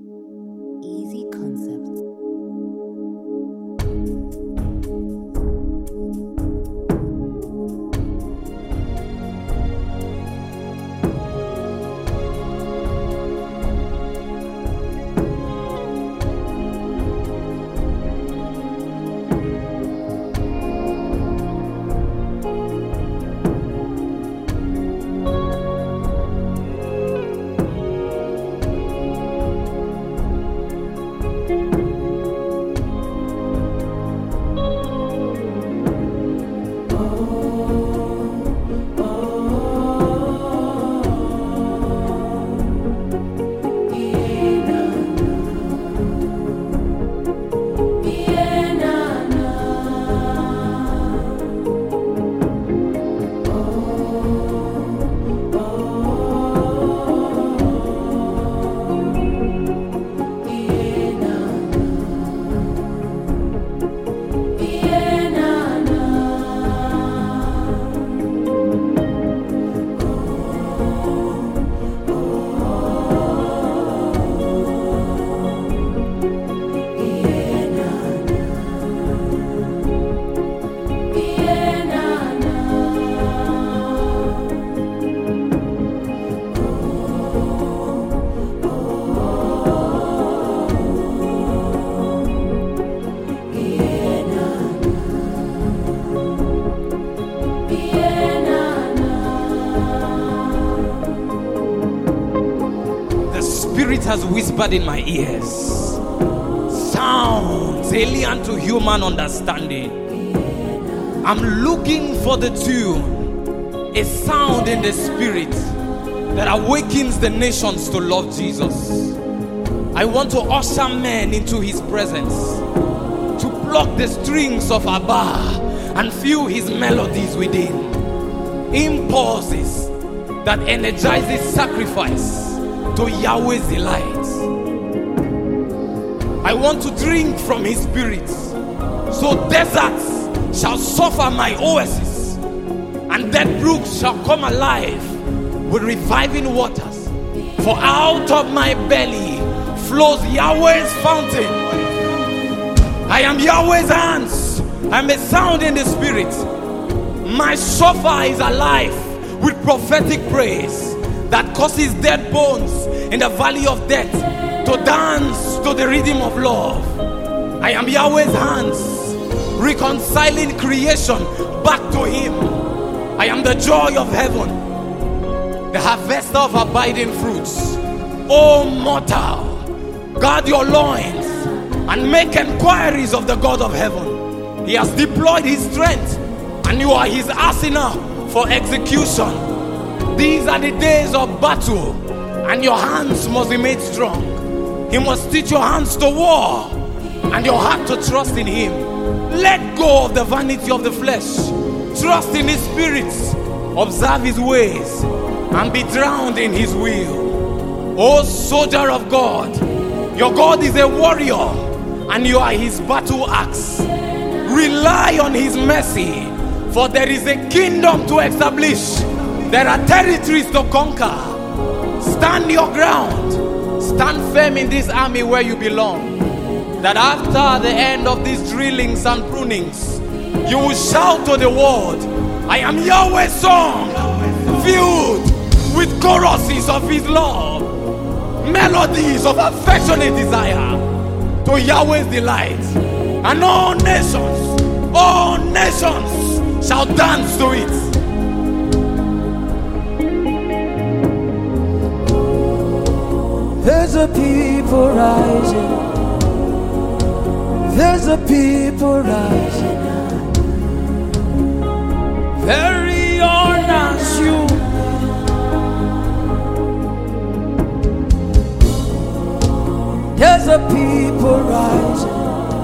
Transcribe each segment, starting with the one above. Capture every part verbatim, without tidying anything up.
Easy concept. Spirit has whispered in my ears sounds alien to human understanding. I'm looking for the tune, a sound in the spirit that awakens the nations to love Jesus. I want to usher men into his presence, to pluck the strings of Abba and feel his melodies within, impulses that energizes sacrifice to Yahweh's delight. I want to drink from his spirit, so deserts shall suffer my oasis, and dead brooks shall come alive with reviving waters. For out of my belly flows Yahweh's fountain. I am Yahweh's hands. I'm a sound in the spirit. My shofar is alive with prophetic praise that causes dead bones in the valley of death to dance to the rhythm of love. I am Yahweh's hands, reconciling creation back to him. I am the joy of heaven, the harvester of abiding fruits. O mortal, guard your loins and make inquiries of the God of heaven. He has deployed his strength, and you are his arsenal for execution. These are the days of battle, and your hands must be made strong. He must teach your hands to war and your heart to trust in him. Let go of the vanity of the flesh. Trust in his spirit. Observe his ways and be drowned in his will. O soldier of God, your God is a warrior and you are his battle axe. Rely on his mercy, for there is a kingdom to establish. There are territories to conquer. Stand your ground. Stand firm in this army where you belong. That after the end of these drillings and prunings, you will shout to the world, I am Yahweh's song, filled with choruses of his love, melodies of affectionate desire to Yahweh's delight. And all nations, all nations shall dance to it. There's a people rising. There's a people rising. Very honest you. There's a people rising.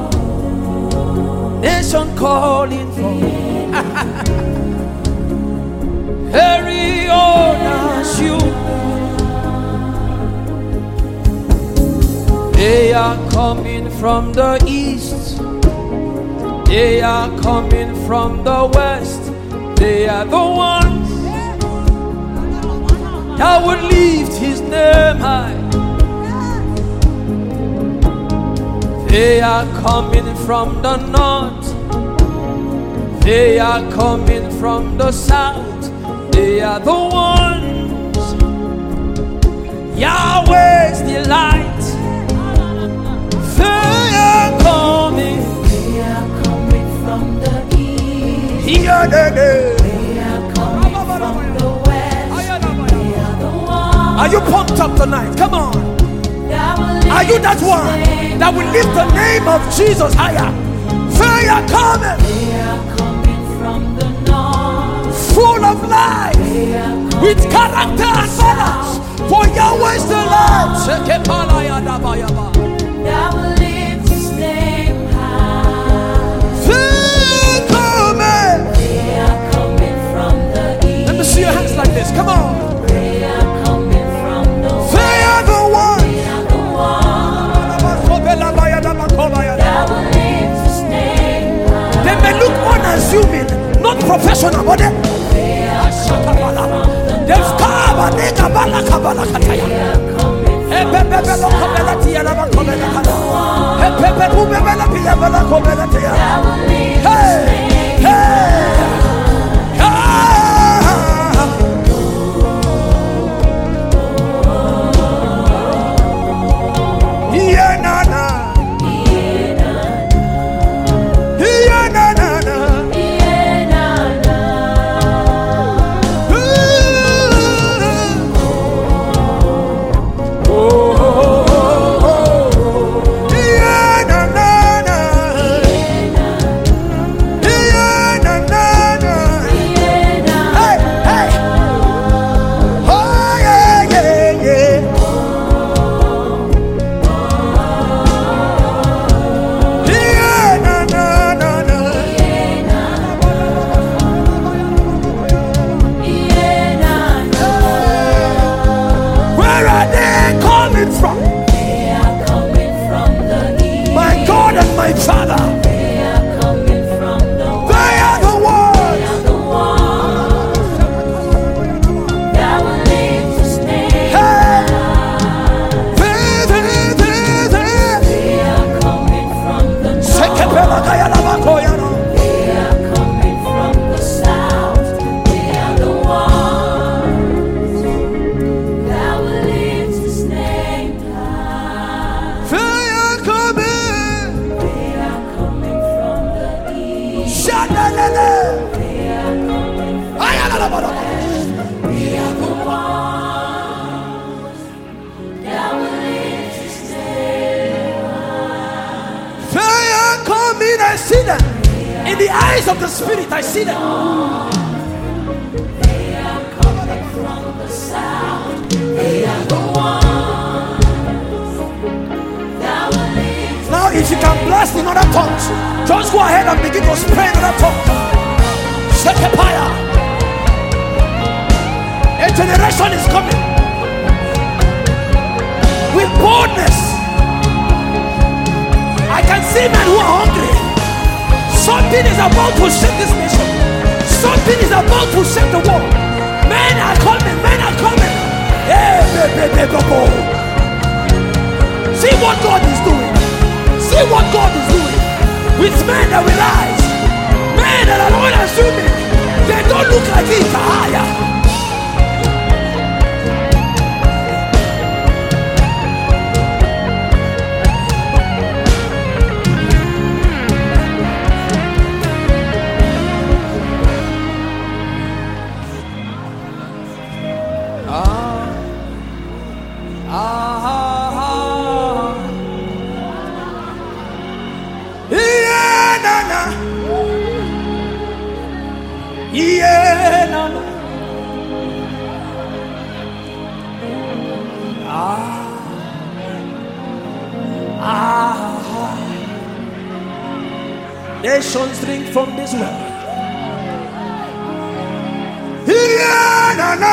Nation calling for. Very honest you. They are coming from the east. They are coming from the west. They are the ones that would lift his name high. They are coming from the north. They are coming from the south. They are the ones Yahweh's delight. They are coming. They are coming from the east. Here they They are coming from the west. They are the ones. Are you pumped up tonight? Come on. that will lift Are you that His one name that will lift the name of Jesus higher? They are coming. They are coming from the north. Full of life. They are coming With character and balance. For Yahweh's the Lord. that will lift His name high. They coming. They are coming from the east. Let me see your hands like this. Come on. They are coming from the west. They are the ones. They are the ones that will lift His name high. They may look unassuming, not professional, but they They are coming from the they've come and they kabala kabala kataya. They are coming Hey, pepe belo kabela tia na kabela kala. Hey, pepe bube bela pia bela kabela tia. that will lift Hey, His name hey, ah. Yeah, na na. Yeah, na na na. Where are they coming from? They are coming from the east. My God and my Father, They are coming from the west. they are the ones. They are the ones that will lift His name Hey, high. they, they, they, they. They are coming from the Sekepela north. kaya na makoyano. They are coming from the south. They are the ones that will lift His name high. They are coming. They are coming from the east. Shadalele. They are coming from Ayalala. They are the ones that will lift His name high. They are coming. I see them. In the eyes of the Spirit, I see them. They are coming from the south. They are the ones that will lift. Now, if you can blast in other tongues, just go ahead and begin to spray in other tongues. Shekepaya. A generation is coming with boldness. I can see men who are hungry. Something is about to shake this nation. Something is about to shake the world. Men are coming. Men are coming. Hey, baby, baby, baby. See what God is doing. See what God is doing with men that will rise. Men that are unassuming. They don't look like it. Higher. Yeah, na, na. Yeah, na, na. Ah. Ah. Nations drink from this well. Yeah, na, na.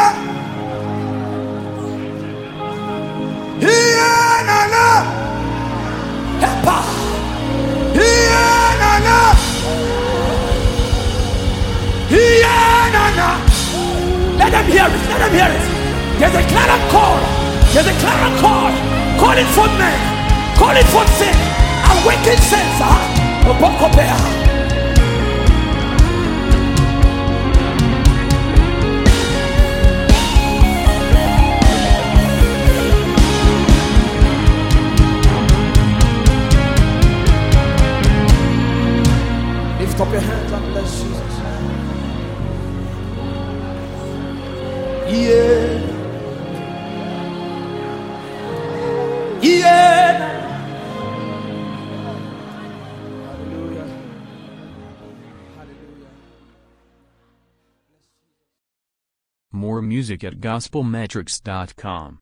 Yeah, na, na. Hepa. Yeah, na, na. Yeah, na, na. Let them hear it. Let them hear it. There's a clarion call. There's a clarion call. Call it for men. Call it for sin. And wicked sense. ah, Obokopea. Lift up your hands and bless Jesus. Yeah. Yeah. Hallelujah. Hallelujah. More music at gospel metrics dot com.